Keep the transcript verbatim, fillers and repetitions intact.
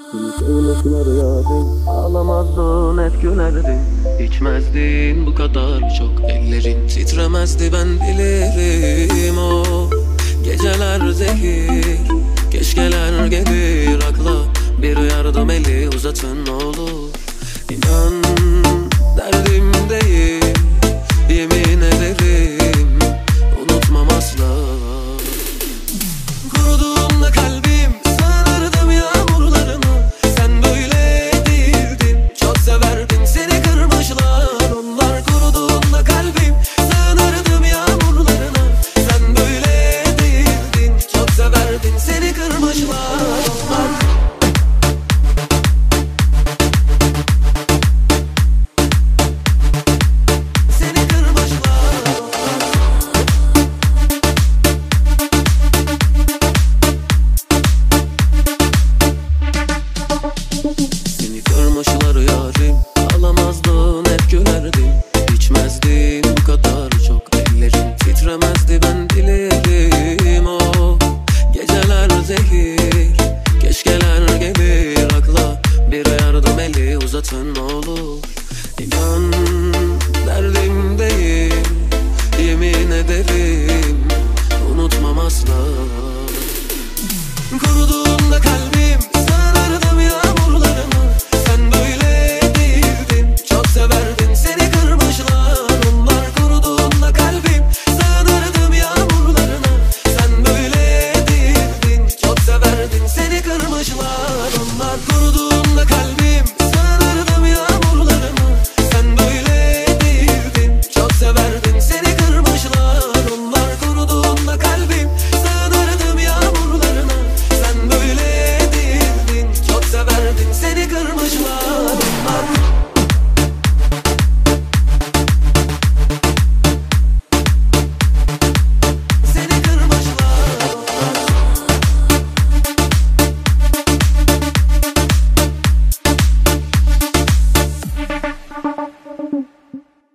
Kırmızılar yarim, ağlamazdın hep gülerdin. İçmezdin bu kadar çok, ellerin titremezdi ben bilirim. O geceler zehir, keşkeler gelir akla. Bir yardım eli uzatın olur. İnan derdimdeyim, yemin ederim unutmam asla. Kuruduğunda kalbim sığınırdım yağmurlarına. Sen böyle değildin, çok severdin, seni kırmışlar. Onlar kuruduğunda kalbim sığınırdım yağmurlarına. Sen böyle değildin, çok severdin, seni kırmışlar. Onlar kırmışlar yarim, ağlamazdın hep gülerdin. İçmezdin bu kadar çok, ellerin titremezdi ben bilirim. O geceler zehir, keşkeler gelir akla. Bir yardım eli uzatın olur. İnan derdimdeyim, yemin ederim unutmam asla. Kuruduğunda kalbim